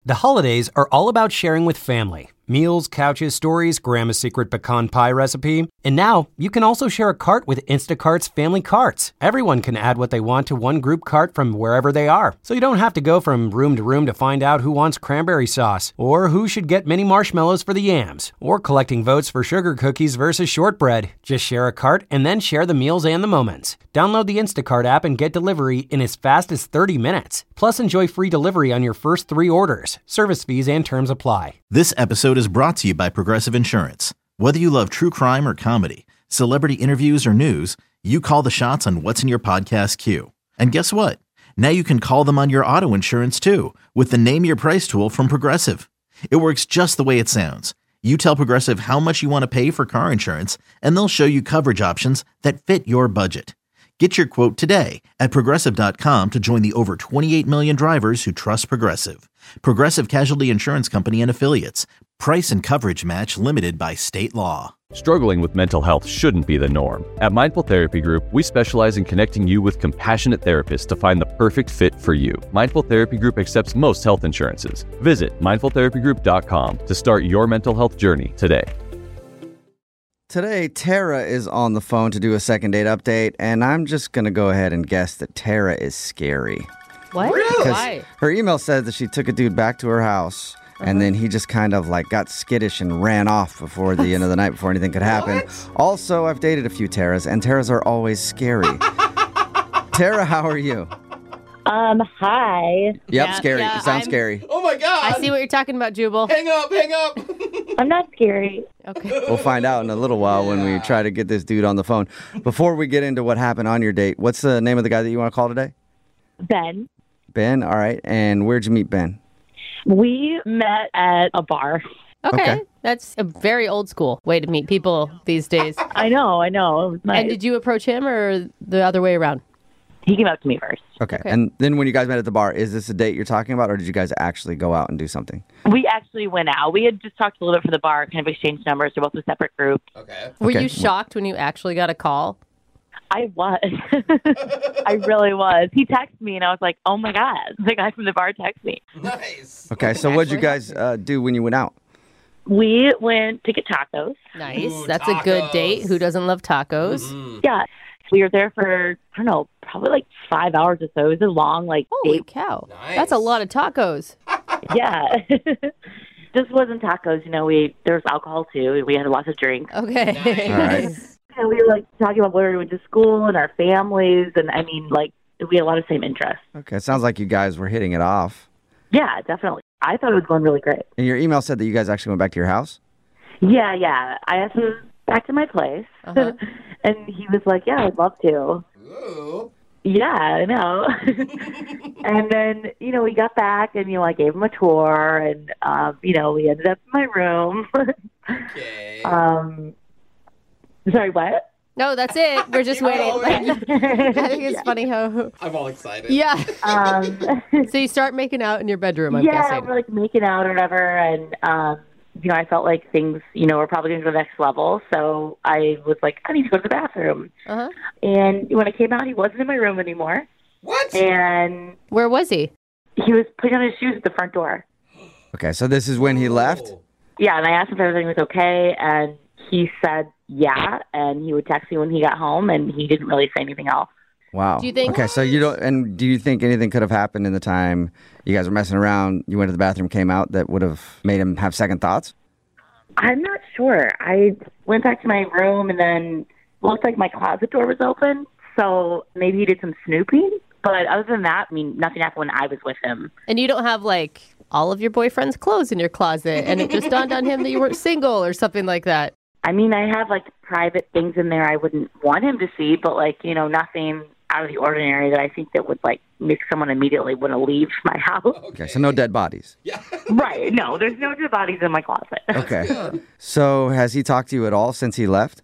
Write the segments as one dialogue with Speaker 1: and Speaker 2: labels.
Speaker 1: The holidays are all about sharing with family. Meals, couches, stories, Grandma's secret pecan pie recipe. And now, you can also share a cart with Instacart's Family Carts. Everyone can add what they want to one group cart from wherever they are. So you don't have to go from room to find out who wants cranberry sauce, or who should get mini marshmallows for the yams, or collecting votes for sugar cookies versus shortbread. Just share a cart and then share the meals and the moments. Download the Instacart app and get delivery in as fast as 30 minutes. Plus, enjoy free delivery on your first 3 orders. Service fees and terms apply.
Speaker 2: This episode is brought to you by Progressive Insurance. Whether you love true crime or comedy, celebrity interviews or news, you call the shots on what's in your podcast queue. And guess what? Now you can call them on your auto insurance too with the Name Your Price tool from Progressive. It works just the way it sounds. You tell Progressive how much you want to pay for car insurance, and they'll show you coverage options that fit your budget. Get your quote today at Progressive.com to join the over 28 million drivers who trust Progressive. Progressive Casualty Insurance Company and Affiliates. Price and coverage match limited by state law.
Speaker 3: Struggling with mental health shouldn't be the norm. At Mindful Therapy Group, we specialize in connecting you with compassionate therapists to find the perfect fit for you. Mindful Therapy Group accepts most health insurances. Visit mindfultherapygroup.com to start your mental health journey today.
Speaker 4: Today, Tara is on the phone to do a second date update, and I'm just going to go ahead and guess that Tara is scary.
Speaker 5: What?
Speaker 4: Because
Speaker 5: Why?
Speaker 4: her email says that she took a dude back to her house, and then he just kind of like got skittish and ran off before the end of the night before anything could happen. Also, I've dated a few Taras, and Taras are always scary. Tara, how are you?
Speaker 6: Hi.
Speaker 4: Yep, scary.
Speaker 5: yeah,
Speaker 4: You sound
Speaker 5: I'm-
Speaker 4: scary.
Speaker 7: Oh my God!
Speaker 5: I see what you're talking about, Jubal.
Speaker 7: Hang up!
Speaker 6: I'm not scary.
Speaker 5: Okay.
Speaker 4: We'll find out in a little while when we try to get this dude on the phone. Before we get into what happened on your date, what's the name of the guy that you want to call today?
Speaker 6: Ben.
Speaker 4: Ben, all right. And where'd you meet Ben?
Speaker 6: We met at a bar.
Speaker 5: Okay.
Speaker 4: Okay.
Speaker 5: That's a very old school way to meet people these days.
Speaker 6: I know. It was nice.
Speaker 5: And did you approach him or the other way around?
Speaker 6: He came up to me first.
Speaker 4: Okay. And then when you guys met at the bar, is this a date you're talking about, or did you guys actually go out and do something?
Speaker 6: We actually went out. We had just talked a little bit for the bar, kind of exchanged numbers. We're both a separate group.
Speaker 7: Okay.
Speaker 5: Were
Speaker 4: Okay.
Speaker 5: you shocked when you actually got a call?
Speaker 6: I was. I really was. He texted me, and I was like, oh, my God. The guy from the bar texted me.
Speaker 7: Nice.
Speaker 4: Okay. So what'd you guys do when you went out?
Speaker 6: We went to get tacos.
Speaker 5: Nice.
Speaker 7: Ooh,
Speaker 5: That's a good
Speaker 7: tacos.
Speaker 5: date. Who doesn't love tacos?
Speaker 7: Mm.
Speaker 6: Yeah. We were there for, I don't know, probably like 5 hours or so. It was a long,
Speaker 5: Holy
Speaker 6: date.
Speaker 5: cow.
Speaker 7: Nice.
Speaker 5: That's a lot of tacos.
Speaker 6: Yeah. This wasn't tacos. There was alcohol, too. We had lots of drinks.
Speaker 5: Okay.
Speaker 7: Nice.
Speaker 4: All right.
Speaker 6: And we were talking about where we went to school and our families, and we had a lot of same interests.
Speaker 4: Okay. Sounds like you guys were hitting it off.
Speaker 6: Yeah, definitely. I thought it was going really great.
Speaker 4: And your email said that you guys actually went back to your house?
Speaker 6: Yeah. I asked him back to my place,
Speaker 5: Uh-huh.
Speaker 6: and he was like, "Yeah, I'd love to."
Speaker 7: Ooh.
Speaker 6: Yeah, I know. And then we got back, and I gave him a tour, and we ended up in my room.
Speaker 7: Okay.
Speaker 6: Sorry, what?
Speaker 5: No, that's it. We're just
Speaker 7: Keep
Speaker 5: waiting.
Speaker 7: going.
Speaker 5: I think it's funny how.
Speaker 7: I'm all excited.
Speaker 5: Yeah.
Speaker 6: Um,
Speaker 5: So you start making out in your bedroom, I'm
Speaker 6: yeah,
Speaker 5: guessing.
Speaker 6: we're making out or whatever, and I felt like things, were probably going to go to the next level. So I was like, I need to go to the bathroom.
Speaker 5: Uh-huh.
Speaker 6: And when I came out, he wasn't in my room anymore,
Speaker 7: What?
Speaker 6: and
Speaker 5: Where was he?
Speaker 6: he was putting on his shoes at the front door.
Speaker 4: Okay. So this is when he left?
Speaker 7: Oh.
Speaker 6: Yeah, and I asked him if everything was okay, and he said yeah, and he would text me when he got home, and he didn't really say anything else.
Speaker 4: Wow.
Speaker 5: Do you think-
Speaker 4: Okay. So do you think anything could have happened in the time you guys were messing around, you went to the bathroom, came out, that would have made him have second thoughts?
Speaker 6: I'm not sure. I went back to my room, and then looked like my closet door was open, so maybe he did some snooping. But other than that, nothing happened when I was with him.
Speaker 5: And you don't have all of your boyfriend's clothes in your closet, and it just dawned on him that you weren't single or something like that.
Speaker 6: I have private things in there I wouldn't want him to see, but nothing out of the ordinary that I think that would make someone immediately want to leave my house.
Speaker 4: Okay. So no dead bodies.
Speaker 7: Yeah.
Speaker 6: Right. No, there's no dead bodies in my closet.
Speaker 4: Okay. So has he talked to you at all since he left?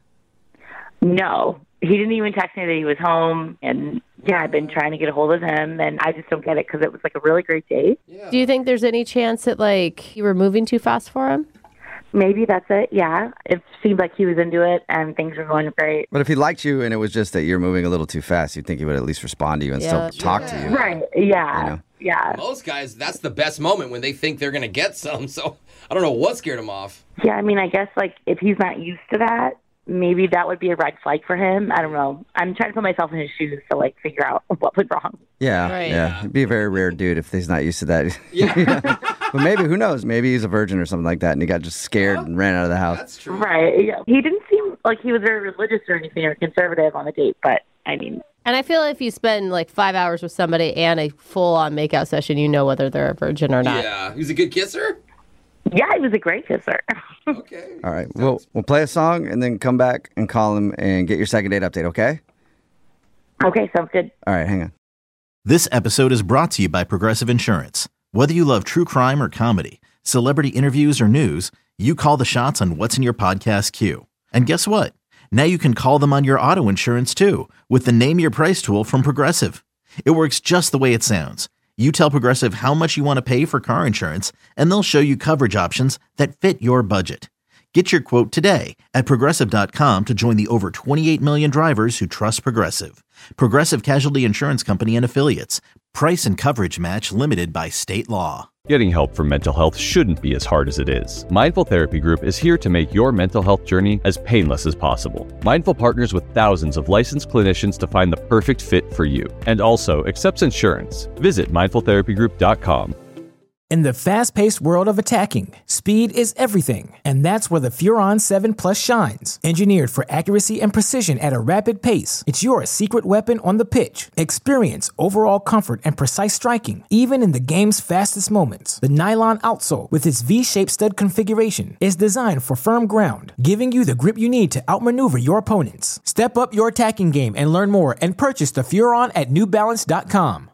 Speaker 6: No. He didn't even text me that he was home, and yeah, I've been trying to get a hold of him, and I just don't get it because it was a really great date.
Speaker 5: Do you think there's any chance that you were moving too fast for him?
Speaker 6: Maybe that's it. Yeah. It seemed like he was into it and things were going great.
Speaker 4: But if he liked you and it was just that you're moving a little too fast, you'd think he would at least respond to you and
Speaker 5: Yeah.
Speaker 4: still talk to you.
Speaker 6: Right. Yeah.
Speaker 4: You know?
Speaker 6: Yeah.
Speaker 7: Most guys, that's the best moment when they think they're going to get some. So I don't know what scared him off.
Speaker 6: Yeah. I mean, I guess like if he's not used to that, maybe that would be a red flag for him. I don't know. I'm trying to put myself in his shoes to like figure out what went wrong.
Speaker 4: Yeah,
Speaker 5: Right.
Speaker 4: yeah. He'd be a very rare dude if he's not used to that.
Speaker 7: Yeah.
Speaker 4: But maybe, who knows? Maybe he's a virgin or something like that, and he got just scared and ran out of the house.
Speaker 7: That's true.
Speaker 6: Right. Yeah. He didn't seem like he was very religious or anything or conservative on the date, but I mean,
Speaker 5: And I feel if you spend like 5 hours with somebody and a full-on makeout session, you know whether they're a virgin or not.
Speaker 7: Yeah. He's a good kisser?
Speaker 6: yeah, he was a great kisser.
Speaker 7: Okay.
Speaker 4: All right, we'll play a song and then come back and call him and get your second date update, okay?
Speaker 6: Okay, sounds good.
Speaker 4: All right, hang on.
Speaker 2: This episode is brought to you by Progressive Insurance. Whether you love true crime or comedy, celebrity interviews or news, you call the shots on what's in your podcast queue. And guess what? Now you can call them on your auto insurance too with the Name Your Price tool from Progressive. It works just the way it sounds. You tell Progressive how much you want to pay for car insurance, and they'll show you coverage options that fit your budget. Get your quote today at Progressive.com to join the over 28 million drivers who trust Progressive. Progressive Casualty Insurance Company and Affiliates. Price and coverage match limited by state law.
Speaker 3: Getting help for mental health shouldn't be as hard as it is. Mindful Therapy Group is here to make your mental health journey as painless as possible. Mindful partners with thousands of licensed clinicians to find the perfect fit for you, and also accepts insurance. Visit mindfultherapygroup.com.
Speaker 8: In the fast-paced world of attacking, speed is everything, and that's where the Furon 7 Plus shines. Engineered for accuracy and precision at a rapid pace, it's your secret weapon on the pitch. Experience overall comfort and precise striking, even in the game's fastest moments. The nylon outsole, with its V-shaped stud configuration, is designed for firm ground, giving you the grip you need to outmaneuver your opponents. Step up your attacking game and learn more and purchase the Furon at NewBalance.com.